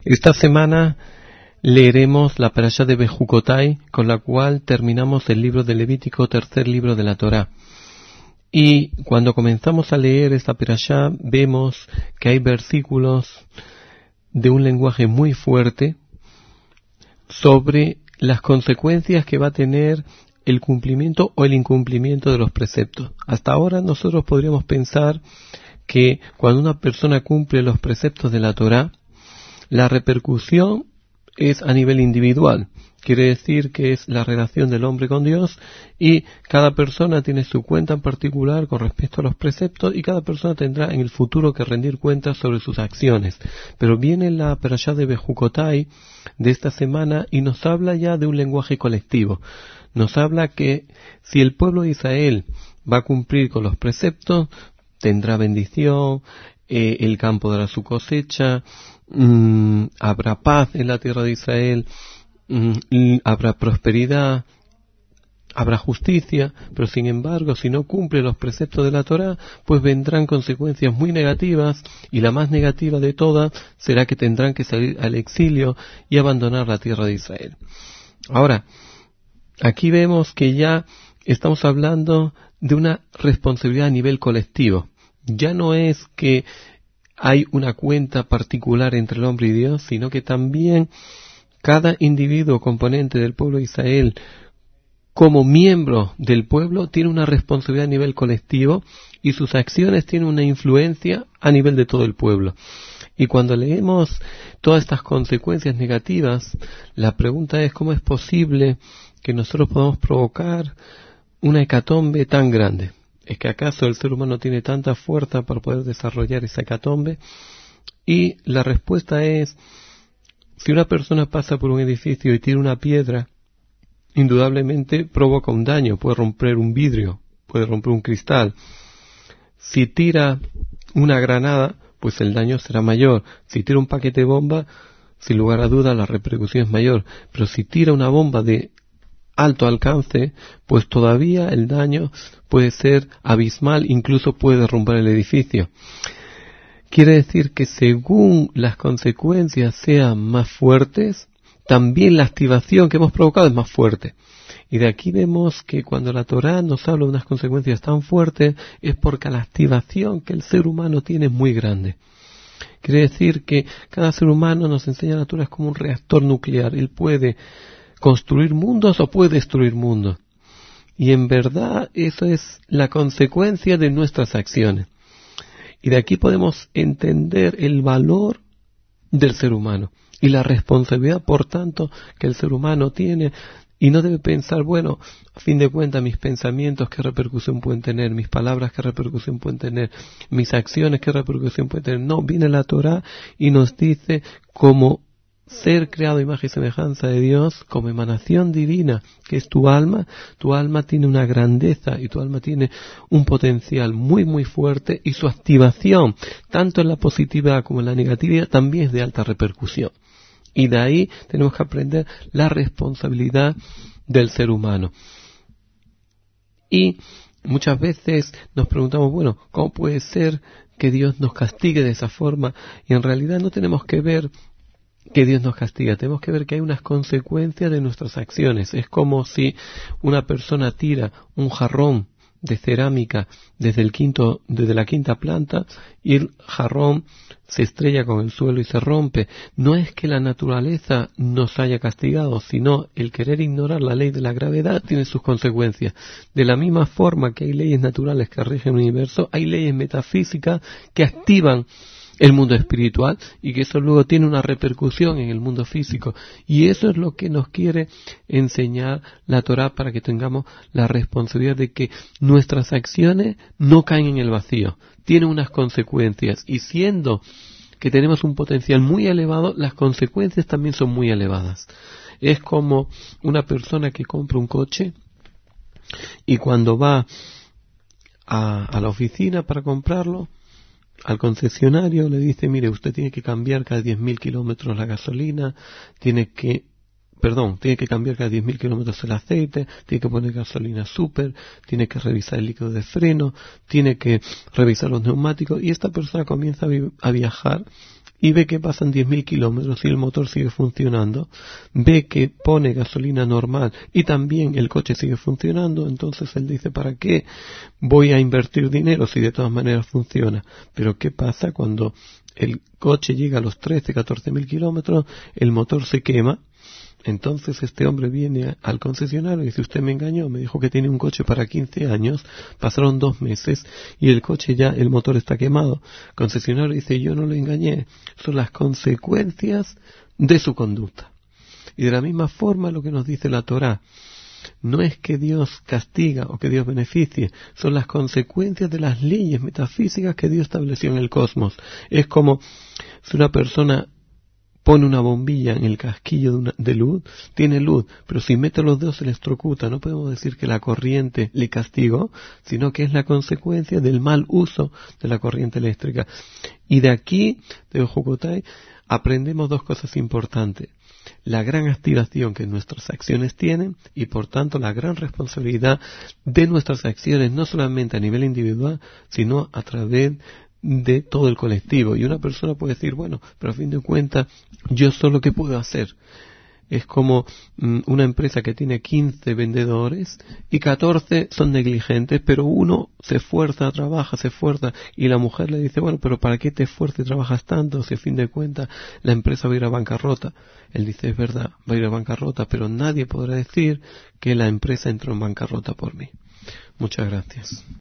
Esta semana leeremos la parashá de Bejucotai, con la cual terminamos el libro de Levítico, tercer libro de la Torá. Y cuando comenzamos a leer esta parashá, vemos que hay versículos de un lenguaje muy fuerte sobre las consecuencias que va a tener el cumplimiento o el incumplimiento de los preceptos. Hasta ahora nosotros podríamos pensar que cuando una persona cumple los preceptos de la Torá, la repercusión es a nivel individual. Quiere decir que es la relación del hombre con Dios y cada persona tiene su cuenta en particular con respecto a los preceptos y cada persona tendrá en el futuro que rendir cuentas sobre sus acciones. Pero viene la parashá de Bejucotai de esta semana y nos habla ya de un lenguaje colectivo. Nos habla que si el pueblo de Israel va a cumplir con los preceptos, tendrá bendición, el campo dará su cosecha, habrá paz en la tierra de Israel, habrá prosperidad, habrá justicia, pero sin embargo, si no cumple los preceptos de la Torá, pues vendrán consecuencias muy negativas, y la más negativa de todas será que tendrán que salir al exilio y abandonar la tierra de Israel. Ahora, aquí vemos que ya estamos hablando de una responsabilidad a nivel colectivo. Ya no es que hay una cuenta particular entre el hombre y Dios, sino que también cada individuo componente del pueblo de Israel, como miembro del pueblo, tiene una responsabilidad a nivel colectivo y sus acciones tienen una influencia a nivel de todo el pueblo. Y cuando leemos todas estas consecuencias negativas, la pregunta es ¿cómo es posible que nosotros podamos provocar una hecatombe tan grande? ¿Es que acaso el ser humano tiene tanta fuerza para poder desarrollar esa hecatombe? Y la respuesta es, si una persona pasa por un edificio y tira una piedra, indudablemente provoca un daño, puede romper un vidrio, puede romper un cristal. Si tira una granada, pues el daño será mayor. Si tira un paquete de bomba, sin lugar a duda la repercusión es mayor. Pero si tira una bomba de alto alcance, pues todavía el daño puede ser abismal, incluso puede derrumbar el edificio. Quiere decir que según las consecuencias sean más fuertes, también la activación que hemos provocado es más fuerte. Y de aquí vemos que cuando la Torá nos habla de unas consecuencias tan fuertes, es porque la activación que el ser humano tiene es muy grande. Quiere decir que cada ser humano, nos enseña la Torá, es como un reactor nuclear. Él puede construir mundos o puede destruir mundos. Y en verdad eso es la consecuencia de nuestras acciones. Y de aquí podemos entender el valor del ser humano y la responsabilidad, por tanto, que el ser humano tiene. Y no debe pensar, bueno, a fin de cuentas, mis pensamientos, ¿qué repercusión pueden tener? Mis palabras, ¿qué repercusión pueden tener? Mis acciones, ¿qué repercusión pueden tener? No, viene la Torá y nos dice como ser creado a imagen y semejanza de Dios, como emanación divina, que es tu alma tiene una grandeza y tu alma tiene un potencial muy muy fuerte y su activación, tanto en la positividad como en la negatividad, también es de alta repercusión. Y de ahí tenemos que aprender la responsabilidad del ser humano. Y muchas veces nos preguntamos, bueno, ¿cómo puede ser que Dios nos castigue de esa forma? Y en realidad no tenemos que ver que Dios nos castiga, tenemos que ver que hay unas consecuencias de nuestras acciones. Es como si una persona tira un jarrón de cerámica desde la quinta planta y el jarrón se estrella con el suelo y se rompe. No es que la naturaleza nos haya castigado, sino el querer ignorar la ley de la gravedad tiene sus consecuencias. De la misma forma que hay leyes naturales que rigen el universo, hay leyes metafísicas que activan el mundo espiritual y que eso luego tiene una repercusión en el mundo físico. Y eso es lo que nos quiere enseñar la Torá, para que tengamos la responsabilidad de que nuestras acciones no caen en el vacío, tienen unas consecuencias, y siendo que tenemos un potencial muy elevado, las consecuencias también son muy elevadas. Es como una persona que compra un coche y cuando va a la oficina para comprarlo, al concesionario le dice, mire, usted tiene que cambiar cada 10.000 kilómetros la gasolina, tiene que cambiar cada 10.000 kilómetros el aceite, tiene que poner gasolina super, tiene que revisar el líquido de freno, tiene que revisar los neumáticos, y esta persona comienza a viajar y ve que pasan 10.000 kilómetros y el motor sigue funcionando, ve que pone gasolina normal y también el coche sigue funcionando, entonces él dice, ¿para qué voy a invertir dinero si de todas maneras funciona? Pero ¿qué pasa cuando el coche llega a los 13.000-14.000 kilómetros, el motor se quema? Entonces este hombre viene al concesionario y dice, usted me engañó, me dijo que tiene un coche para 15 años, pasaron 2 meses y el coche ya, el motor está quemado. El concesionario dice, yo no lo engañé, son las consecuencias de su conducta. Y de la misma forma lo que nos dice la Torá, no es que Dios castiga o que Dios beneficie, son las consecuencias de las leyes metafísicas que Dios estableció en el cosmos. Es como si una persona pone una bombilla en el casquillo de luz, tiene luz, pero si mete los dedos se electrocuta. No podemos decir que la corriente le castigó, sino que es la consecuencia del mal uso de la corriente eléctrica. Y de aquí, de Bejucotai, aprendemos 2 cosas importantes. La gran activación que nuestras acciones tienen y por tanto la gran responsabilidad de nuestras acciones, no solamente a nivel individual, sino a través de todo el colectivo. Y una persona puede decir, bueno, pero a fin de cuentas, yo solo qué puedo hacer. Es como una empresa que tiene 15 vendedores y 14 son negligentes, pero uno se esfuerza, trabaja, se esfuerza, y la mujer le dice, bueno, pero ¿para qué te esfuerzas y trabajas tanto si a fin de cuentas la empresa va a ir a bancarrota? Él dice, es verdad, va a ir a bancarrota, pero nadie podrá decir que la empresa entró en bancarrota por mí. Muchas gracias.